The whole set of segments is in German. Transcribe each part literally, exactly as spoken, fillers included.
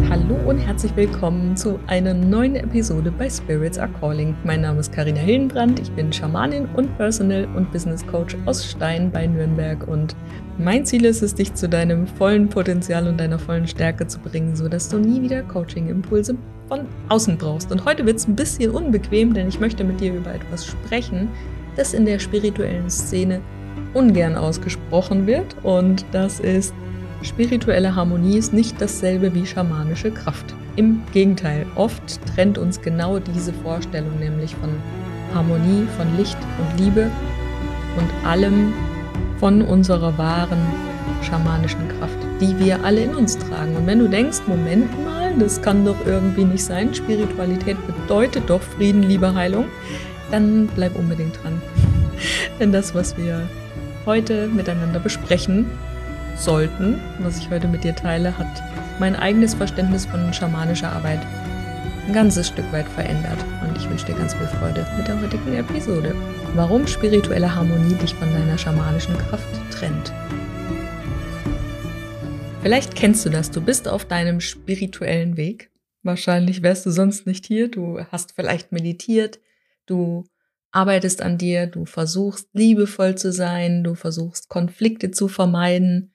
Hallo und herzlich willkommen zu einer neuen Episode bei Spirits Are Calling. Mein Name ist Carina Hillenbrand, ich bin Schamanin und Personal- und Business Coach aus Stein bei Nürnberg und mein Ziel ist es, dich zu deinem vollen Potenzial und deiner vollen Stärke zu bringen, sodass du nie wieder Coaching-Impulse von außen brauchst. Und heute wird es ein bisschen unbequem, denn ich möchte mit dir über etwas sprechen, das in der spirituellen Szene ungern ausgesprochen wird, und das ist: Spirituelle Harmonie ist nicht dasselbe wie schamanische Kraft. Im Gegenteil, oft trennt uns genau diese Vorstellung nämlich von Harmonie, von Licht und Liebe und allem von unserer wahren schamanischen Kraft, die wir alle in uns tragen. Und wenn du denkst, Moment mal, das kann doch irgendwie nicht sein, Spiritualität bedeutet doch Frieden, Liebe, Heilung, dann bleib unbedingt dran. Denn das, was wir heute miteinander besprechen sollten, was ich heute mit dir teile, hat mein eigenes Verständnis von schamanischer Arbeit ein ganzes Stück weit verändert. Und ich wünsche dir ganz viel Freude mit der heutigen Episode. Warum spirituelle Harmonie dich von deiner schamanischen Kraft trennt. Vielleicht kennst du das, du bist auf deinem spirituellen Weg. Wahrscheinlich wärst du sonst nicht hier. Du hast vielleicht meditiert, du arbeitest an dir, du versuchst liebevoll zu sein, du versuchst Konflikte zu vermeiden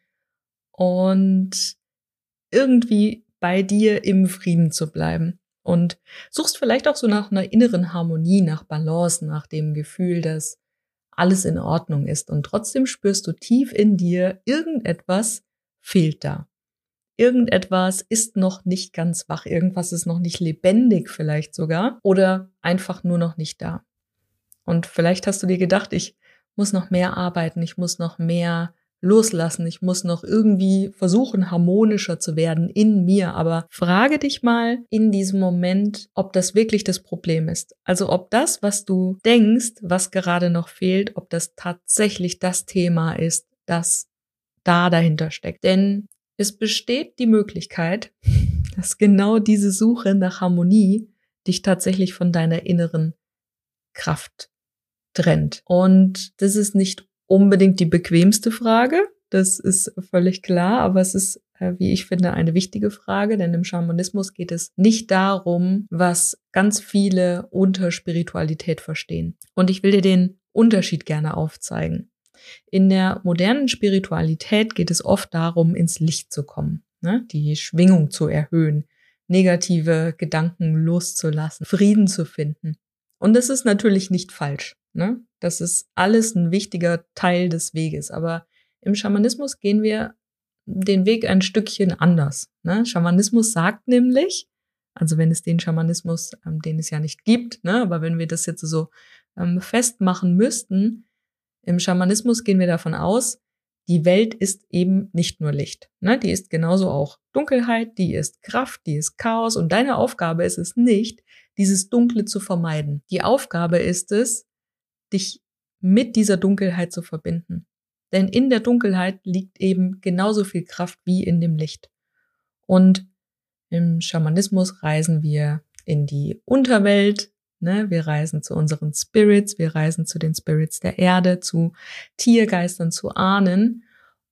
und irgendwie bei dir im Frieden zu bleiben. Und suchst vielleicht auch so nach einer inneren Harmonie, nach Balance, nach dem Gefühl, dass alles in Ordnung ist. Und trotzdem spürst du tief in dir, irgendetwas fehlt da. Irgendetwas ist noch nicht ganz wach, irgendwas ist noch nicht lebendig vielleicht sogar oder einfach nur noch nicht da. Und vielleicht hast du dir gedacht, ich muss noch mehr arbeiten, ich muss noch mehr loslassen, ich muss noch irgendwie versuchen, harmonischer zu werden in mir. Aber frage dich mal in diesem Moment, ob das wirklich das Problem ist. Also ob das, was du denkst, was gerade noch fehlt, ob das tatsächlich das Thema ist, das da dahinter steckt. Denn es besteht die Möglichkeit, dass genau diese Suche nach Harmonie dich tatsächlich von deiner inneren Kraft trennt. Und das ist nicht unbedingt die bequemste Frage, das ist völlig klar, aber es ist, wie ich finde, eine wichtige Frage, denn im Schamanismus geht es nicht darum, was ganz viele unter Spiritualität verstehen. Und ich will dir den Unterschied gerne aufzeigen. In der modernen Spiritualität geht es oft darum, ins Licht zu kommen, ne? Die Schwingung zu erhöhen, negative Gedanken loszulassen, Frieden zu finden. Und das ist natürlich nicht falsch. Ne? Das ist alles ein wichtiger Teil des Weges. Aber im Schamanismus gehen wir den Weg ein Stückchen anders. Ne? Schamanismus sagt nämlich, also wenn es den Schamanismus, ähm, den es ja nicht gibt, ne, aber wenn wir das jetzt so ähm, festmachen müssten, im Schamanismus gehen wir davon aus, die Welt ist eben nicht nur Licht. Ne? Die ist genauso auch Dunkelheit, die ist Kraft, die ist Chaos. Und deine Aufgabe ist es nicht, dieses Dunkle zu vermeiden. Die Aufgabe ist es, dich mit dieser Dunkelheit zu verbinden. Denn in der Dunkelheit liegt eben genauso viel Kraft wie in dem Licht. Und im Schamanismus reisen wir in die Unterwelt, ne? Wir reisen zu unseren Spirits, wir reisen zu den Spirits der Erde, zu Tiergeistern, zu Ahnen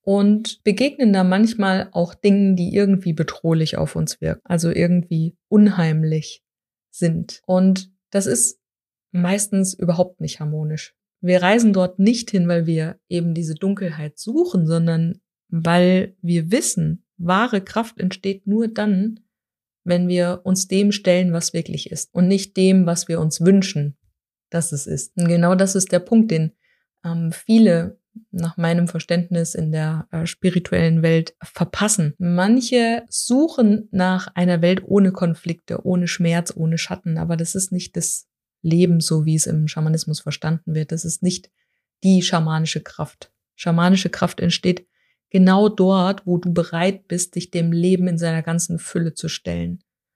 und begegnen da manchmal auch Dingen, die irgendwie bedrohlich auf uns wirken, also irgendwie unheimlich sind. Und das ist meistens überhaupt nicht harmonisch. Wir reisen dort nicht hin, weil wir eben diese Dunkelheit suchen, sondern weil wir wissen, wahre Kraft entsteht nur dann, wenn wir uns dem stellen, was wirklich ist und nicht dem, was wir uns wünschen, dass es ist. Und genau das ist der Punkt, den ähm, viele nach meinem Verständnis in der äh, spirituellen Welt verpassen. Manche suchen nach einer Welt ohne Konflikte, ohne Schmerz, ohne Schatten, aber das ist nicht das Leben, so wie es im Schamanismus verstanden wird. Das ist nicht die schamanische Kraft. Schamanische Kraft entsteht genau dort, wo du bereit bist, dich dem Leben in seiner ganzen Fülle zu stellen.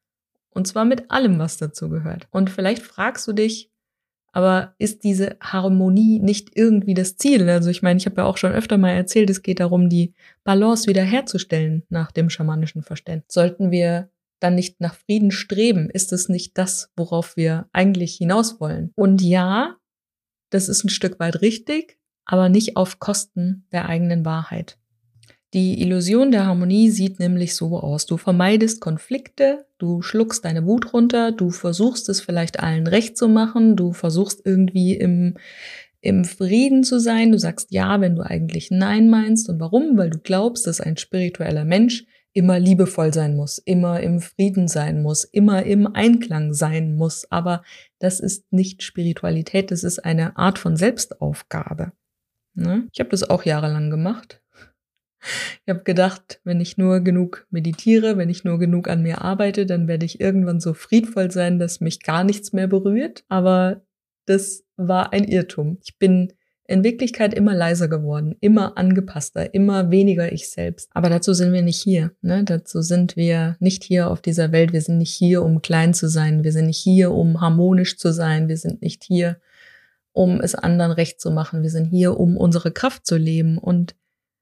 Und zwar mit allem, was dazu gehört. Und vielleicht fragst du dich, aber ist diese Harmonie nicht irgendwie das Ziel? Also ich meine, ich habe ja auch schon öfter mal erzählt, es geht darum, die Balance wiederherzustellen nach dem schamanischen Verständnis. Sollten wir dann nicht nach Frieden streben? Ist es nicht das, worauf wir eigentlich hinaus wollen? Und ja, das ist ein Stück weit richtig, aber nicht auf Kosten der eigenen Wahrheit. Die Illusion der Harmonie sieht nämlich so aus. Du vermeidest Konflikte, du schluckst deine Wut runter, du versuchst es vielleicht allen recht zu machen, du versuchst irgendwie im, im Frieden zu sein. Du sagst ja, wenn du eigentlich nein meinst. Und warum? Weil du glaubst, dass ein spiritueller Mensch immer liebevoll sein muss, immer im Frieden sein muss, immer im Einklang sein muss. Aber das ist nicht Spiritualität, das ist eine Art von Selbstaufgabe. Ne? Ich habe das auch jahrelang gemacht. Ich habe gedacht, wenn ich nur genug meditiere, wenn ich nur genug an mir arbeite, dann werde ich irgendwann so friedvoll sein, dass mich gar nichts mehr berührt. Aber das war ein Irrtum. Ich bin in Wirklichkeit immer leiser geworden, immer angepasster, immer weniger ich selbst. Aber dazu sind wir nicht hier. Ne? Dazu sind wir nicht hier auf dieser Welt. Wir sind nicht hier, um klein zu sein. Wir sind nicht hier, um harmonisch zu sein. Wir sind nicht hier, um es anderen recht zu machen. Wir sind hier, um unsere Kraft zu leben. Und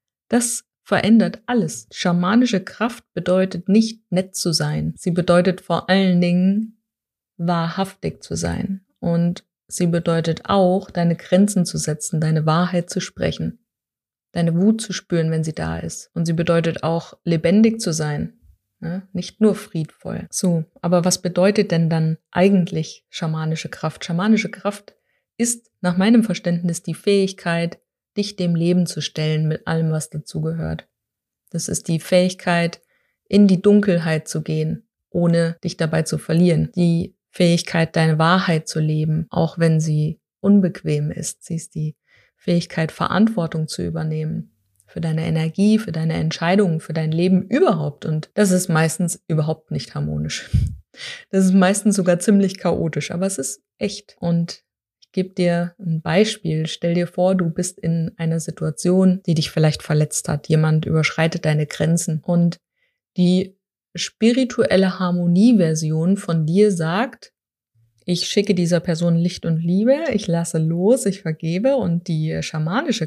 das verändert alles. Schamanische Kraft bedeutet nicht nett zu sein. Sie bedeutet vor allen Dingen wahrhaftig zu sein. Und sie bedeutet auch, deine Grenzen zu setzen, deine Wahrheit zu sprechen, deine Wut zu spüren, wenn sie da ist. Und sie bedeutet auch, lebendig zu sein, ja? Nicht nur friedvoll. So, aber was bedeutet denn dann eigentlich schamanische Kraft? Schamanische Kraft ist nach meinem Verständnis die Fähigkeit, dich dem Leben zu stellen mit allem, was dazugehört. Das ist die Fähigkeit, in die Dunkelheit zu gehen, ohne dich dabei zu verlieren. Die Fähigkeit, deine Wahrheit zu leben, auch wenn sie unbequem ist. Sie ist die Fähigkeit, Verantwortung zu übernehmen für deine Energie, für deine Entscheidungen, für dein Leben überhaupt. Und das ist meistens überhaupt nicht harmonisch. Das ist meistens sogar ziemlich chaotisch, aber es ist echt. Und ich gebe dir ein Beispiel. Stell dir vor, du bist in einer Situation, die dich vielleicht verletzt hat. Jemand überschreitet deine Grenzen und die spirituelle Harmonieversion von dir sagt, ich schicke dieser Person Licht und Liebe, ich lasse los, ich vergebe. Und die schamanische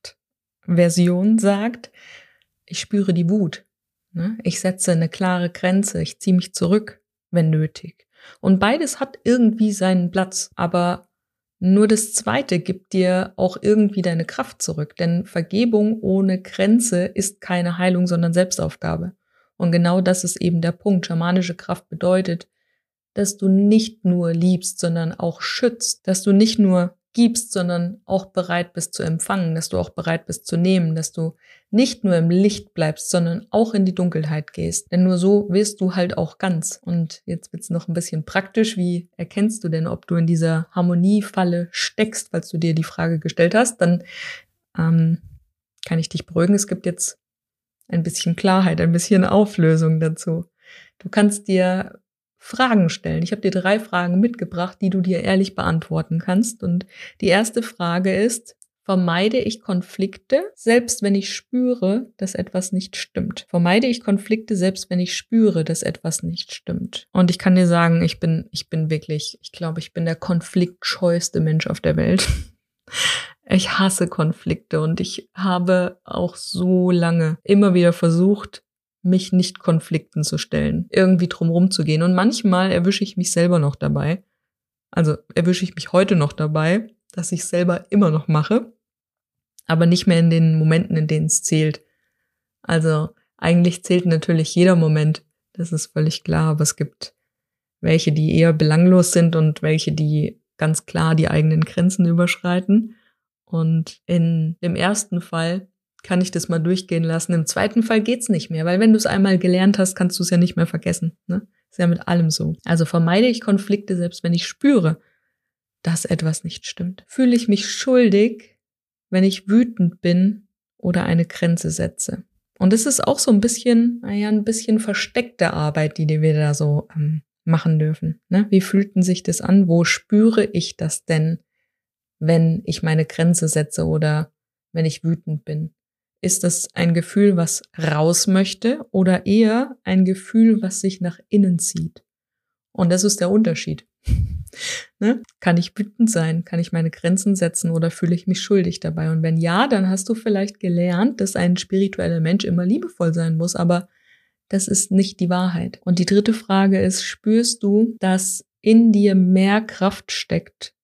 Kraftversion sagt, ich spüre die Wut. Ich setze eine klare Grenze, ich ziehe mich zurück, wenn nötig. Und beides hat irgendwie seinen Platz, aber nur das Zweite gibt dir auch irgendwie deine Kraft zurück. Denn Vergebung ohne Grenze ist keine Heilung, sondern Selbstaufgabe. Und genau das ist eben der Punkt. Schamanische Kraft bedeutet, dass du nicht nur liebst, sondern auch schützt. Dass du nicht nur gibst, sondern auch bereit bist zu empfangen. Dass du auch bereit bist zu nehmen. Dass du nicht nur im Licht bleibst, sondern auch in die Dunkelheit gehst. Denn nur so wirst du halt auch ganz. Und jetzt wird's noch ein bisschen praktisch. Wie erkennst du denn, ob du in dieser Harmoniefalle steckst, falls du dir die Frage gestellt hast? Dann ähm, kann ich dich beruhigen. Es gibt jetzt ein bisschen Klarheit, ein bisschen Auflösung dazu. Du kannst dir Fragen stellen. Ich habe dir drei Fragen mitgebracht, die du dir ehrlich beantworten kannst. Und die erste Frage ist, vermeide ich Konflikte, selbst wenn ich spüre, dass etwas nicht stimmt? Vermeide ich Konflikte, selbst wenn ich spüre, dass etwas nicht stimmt? Und ich kann dir sagen, ich bin, ich bin wirklich, ich glaube, ich bin der konfliktscheueste Mensch auf der Welt. Ich hasse Konflikte und ich habe auch so lange immer wieder versucht, mich nicht Konflikten zu stellen, irgendwie drumherum zu gehen. Und manchmal erwische ich mich selber noch dabei. Also erwische ich mich heute noch dabei, dass ich es selber immer noch mache, aber nicht mehr in den Momenten, in denen es zählt. Also eigentlich zählt natürlich jeder Moment, das ist völlig klar, aber es gibt welche, die eher belanglos sind und welche, die ganz klar die eigenen Grenzen überschreiten. Und in dem ersten Fall kann ich das mal durchgehen lassen. Im zweiten Fall geht's nicht mehr, weil wenn du es einmal gelernt hast, kannst du es ja nicht mehr vergessen. Ne? Ist ja mit allem so. Also vermeide ich Konflikte, selbst wenn ich spüre, dass etwas nicht stimmt. Fühle ich mich schuldig, wenn ich wütend bin oder eine Grenze setze. Und es ist auch so ein bisschen, naja, ein bisschen versteckte Arbeit, die wir da so ähm, machen dürfen. Ne? Wie fühlten sich das an? Wo spüre ich das denn, wenn ich meine Grenze setze oder wenn ich wütend bin? Ist das ein Gefühl, was raus möchte oder eher ein Gefühl, was sich nach innen zieht? Und das ist der Unterschied. Ne? Kann ich wütend sein? Kann ich meine Grenzen setzen oder fühle ich mich schuldig dabei? Und wenn ja, dann hast du vielleicht gelernt, dass ein spiritueller Mensch immer liebevoll sein muss, aber das ist nicht die Wahrheit. Und die dritte Frage ist, spürst du, dass in dir mehr Kraft steckt,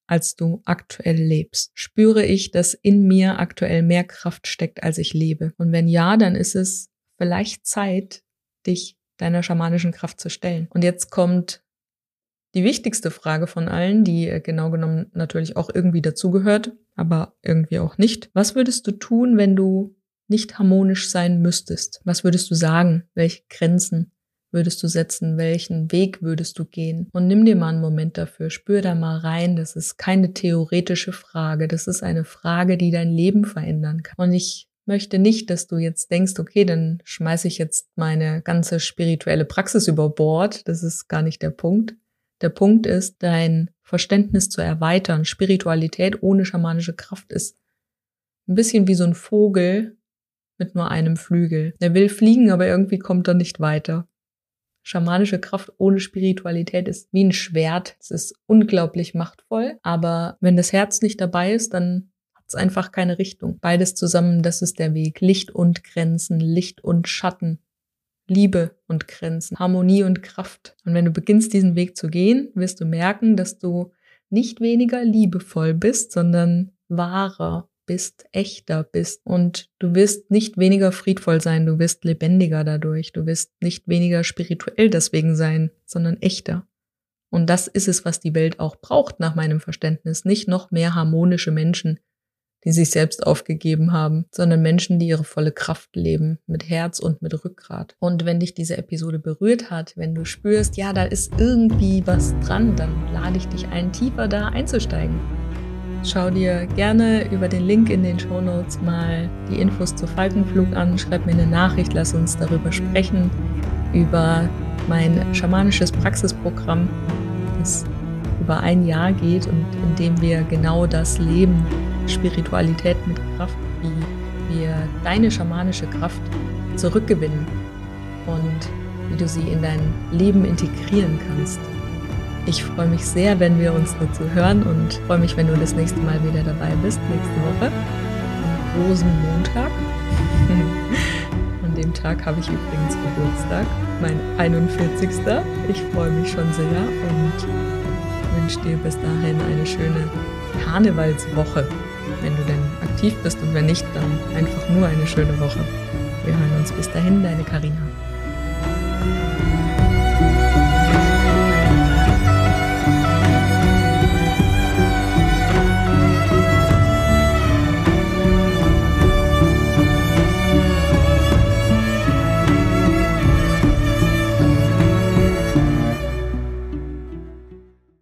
als du aktuell lebst? Spüre ich, dass in mir aktuell mehr Kraft steckt, als ich lebe? Und wenn ja, dann ist es vielleicht Zeit, dich deiner schamanischen Kraft zu stellen. Und jetzt kommt die wichtigste Frage von allen, die genau genommen natürlich auch irgendwie dazugehört, aber irgendwie auch nicht. Was würdest du tun, wenn du nicht harmonisch sein müsstest? Was würdest du sagen? Welche Grenzen würdest du setzen? Welchen Weg würdest du gehen? Und nimm dir mal einen Moment dafür. Spür da mal rein. Das ist keine theoretische Frage. Das ist eine Frage, die dein Leben verändern kann. Und ich möchte nicht, dass du jetzt denkst, okay, dann schmeiße ich jetzt meine ganze spirituelle Praxis über Bord. Das ist gar nicht der Punkt. Der Punkt ist, dein Verständnis zu erweitern. Spiritualität ohne schamanische Kraft ist ein bisschen wie so ein Vogel mit nur einem Flügel. Der will fliegen, aber irgendwie kommt er nicht weiter. Schamanische Kraft ohne Spiritualität ist wie ein Schwert. Es ist unglaublich machtvoll, aber wenn das Herz nicht dabei ist, dann hat es einfach keine Richtung. Beides zusammen, das ist der Weg. Licht und Grenzen, Licht und Schatten, Liebe und Grenzen, Harmonie und Kraft. Und wenn du beginnst, diesen Weg zu gehen, wirst du merken, dass du nicht weniger liebevoll bist, sondern wahrer bist, echter bist. Und du wirst nicht weniger friedvoll sein, du wirst lebendiger dadurch. Du wirst nicht weniger spirituell deswegen sein, sondern echter. Und das ist es, was die Welt auch braucht, nach meinem Verständnis. Nicht noch mehr harmonische Menschen, die sich selbst aufgegeben haben, sondern Menschen, die ihre volle Kraft leben, mit Herz und mit Rückgrat. Und wenn dich diese Episode berührt hat, wenn du spürst, ja, da ist irgendwie was dran, dann lade ich dich ein, tiefer da einzusteigen. Schau dir gerne über den Link in den Shownotes mal die Infos zu Falkenflug an, schreib mir eine Nachricht, lass uns darüber sprechen, über mein schamanisches Praxisprogramm, das über ein Jahr geht und in dem wir genau das leben, Spiritualität mit Kraft, wie wir deine schamanische Kraft zurückgewinnen und wie du sie in dein Leben integrieren kannst. Ich freue mich sehr, wenn wir uns dazu hören und freue mich, wenn du das nächste Mal wieder dabei bist, nächste Woche, am Rosenmontag. An dem Tag habe ich übrigens Geburtstag, mein einundvierzigster Ich freue mich schon sehr und wünsche dir bis dahin eine schöne Karnevalswoche, wenn du denn aktiv bist und wenn nicht, dann einfach nur eine schöne Woche. Wir hören uns bis dahin, deine Carina.